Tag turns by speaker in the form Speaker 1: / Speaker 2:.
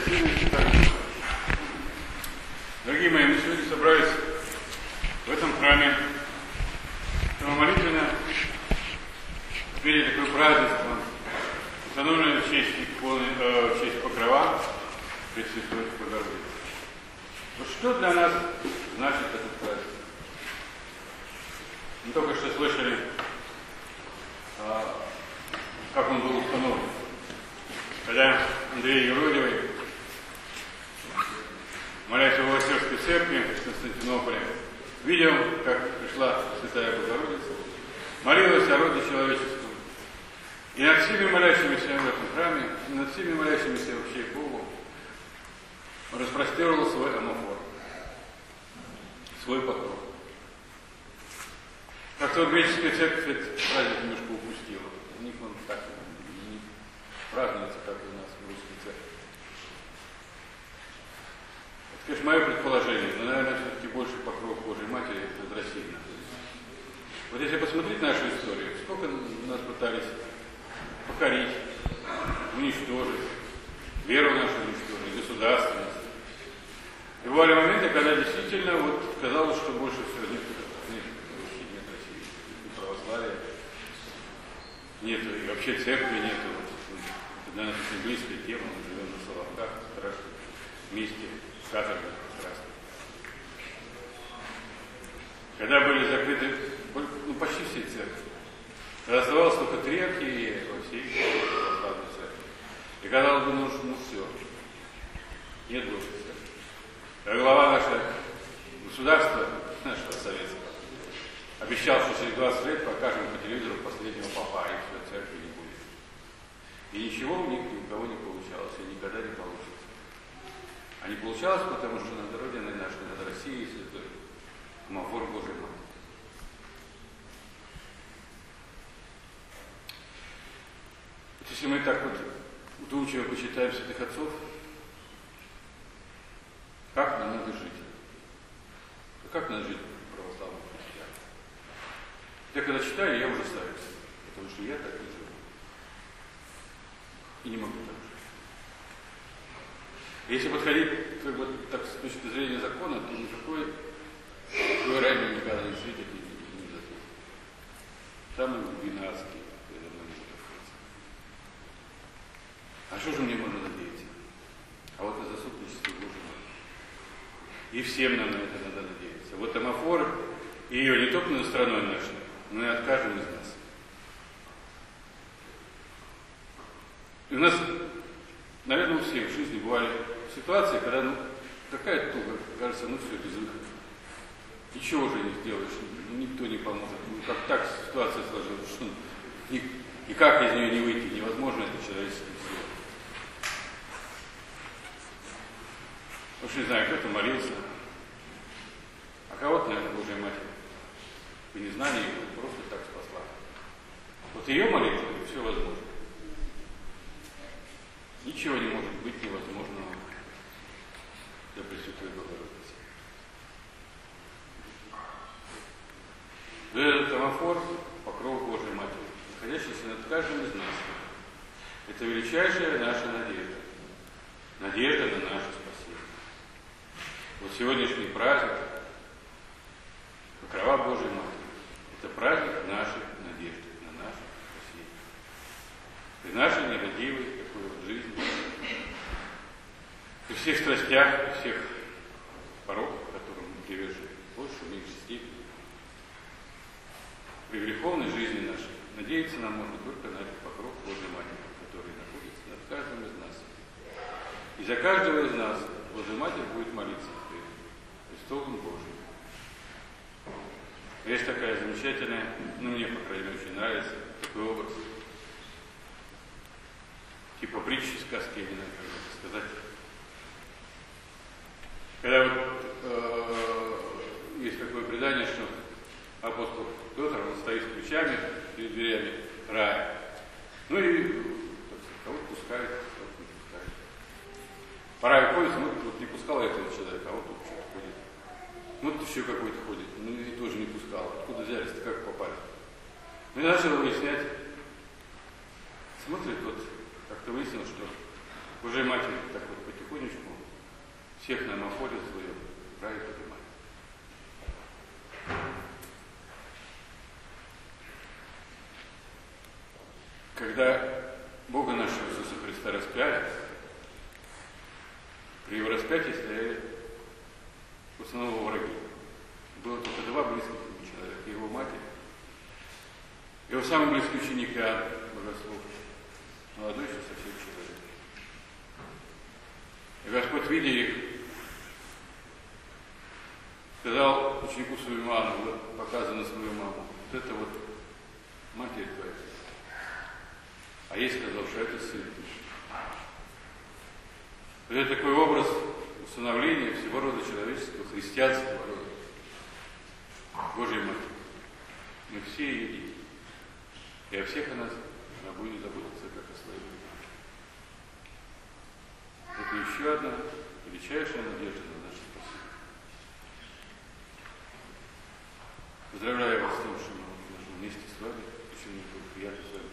Speaker 1: Дорогие мои, мы сегодня собрались в этом храме самомолитвенно в перед такой празднество, установленное в честь Покрова Пресвятой Богородицы. Вот что для нас значит этот праздник? Мы только что слышали, как он был установлен. Когда Андрей Юродивый, молясь в Волосерской церкви в Константинополе, видел, как пришла Святая Богородица, молилась о роде человеческом. И над всеми молящимися в этом храме, и над всеми молящимися вообще Богу, распростерло свой амофор, свой покров. Как-то греческая церковь этот праздник немножко упустила. У них он так не празднуется, как у нас в русской церкви. Это, конечно, мое предположение, но, наверное, все-таки больше покров Божьей Матери возрастительно. Вот если посмотреть нашу историю, сколько нас пытались покорить, уничтожить, веру нашу уничтожить, государственность. И бывали моменты, когда действительно вот казалось, что больше всего нет Руси, нет России, нет православия, нет, и вообще церкви нет. Для нас очень близкая тема, мы живем на Соловках, страшно, вместе, каторга страшно. Когда были закрыты почти все церкви, когда оставалось только 3 архиерея во всей православной церкви. И казалось бы, ну все, нет больше церкви. А глава нашего государства, нашего советского, обещал, что через 20 лет покажем по телевизору последнего папа, и все, церкви не будет. И ничего у них ни у кого не получалось, и никогда не получится. А не получалось, потому что над Родиной нашей, над Россией святой, амофор Божий Матери. Вот если мы так вот вдумчиво почитаем святых отцов, как нам надо жить? Как надо жить православным христианам? Я когда читаю, я ужасаюсь, потому что я так не живу. И не могу так жить. Если подходить как бы, так, с точки зрения закона, то никакой рай никогда не светит и не затушит. Самые глубины адские передо мной не затушатся. А что же мне можно надеяться? А вот на заступничество Божьего. И всем нам на это надо надеяться. Вот амофор, ее не только над страной нашей, но и от каждого из нас. И у нас, наверное, у всех в жизни бывали ситуации, когда такая туга, кажется, все, без выхода. Ничего уже не сделаешь, никто не поможет. Как так ситуация сложилась, что и как из нее не выйти, невозможно, это человеческим силам. Уж не знаю, кто-то молился, а кого-то, наверное, Божья Матерь по незнанию просто так спасла. Вот ее молитва, все возможно. Ничего не может быть невозможного для Пресвятой Богородицы. Этот амофор — покров Божьей Матери, находящийся над каждым из нас. Это величайшая наша надежда. Надежда на наше спасение. Вот сегодняшний праздник Покрова Божьей Матери — это праздник нашей надежды на наше спасение. При нашей нерадивой такой вот жизни, при всех страстях, при всех пороках, к которым мы привержены, в большей или меньшей степени, при греховной жизни нашей, надеяться нам можно только на этот покров Божьей Матери, который находится над каждым из нас. И за каждого из нас Божья Матерь будет молиться престолом Божьим. Есть такая замечательная, мне, по крайней мере, очень нравится такой образ, типа притчи, сказки, я не знаю, как это сказать. Когда вот есть такое предание, что апостол Петр, он стоит с ключами перед дверями рая. Ну и кого-то пускает, кого-то не пускает. По раю ходит, вот не пускал этого человека, а вот тут что-то ходит. Ну вот еще какой-то ходит, ну и тоже не пускал. Откуда взялись-то, как попали? Ну и начал выяснять. Смотрит вот, как-то выяснил, что Божья Матерь так вот потихоньку потихонечку всех нам оформят в своем рай поднимать. Когда Бога нашего Иисуса Христа распяли, при его распятии стояли в основном его враги. Было только два близких ему человека, его матерь, его самый близкий ученик Иоанн Богослов, молодой еще совсем человек. И Господь, видя их, сказал ученику своему Иоанну, вот показано свою маму, вот это вот матерь твоя. А ей сказал, что это сын. Это такой образ установления всего рода человеческого, христианского рода. Божьей Матери. Мы все ее дети. И о всех о нас рабу не заботится, как о своей матери. Это еще одна величайшая надежда на наше спасение. Поздравляю вас с тем, что мы можем вместе с вами, очень мне было приятно с вами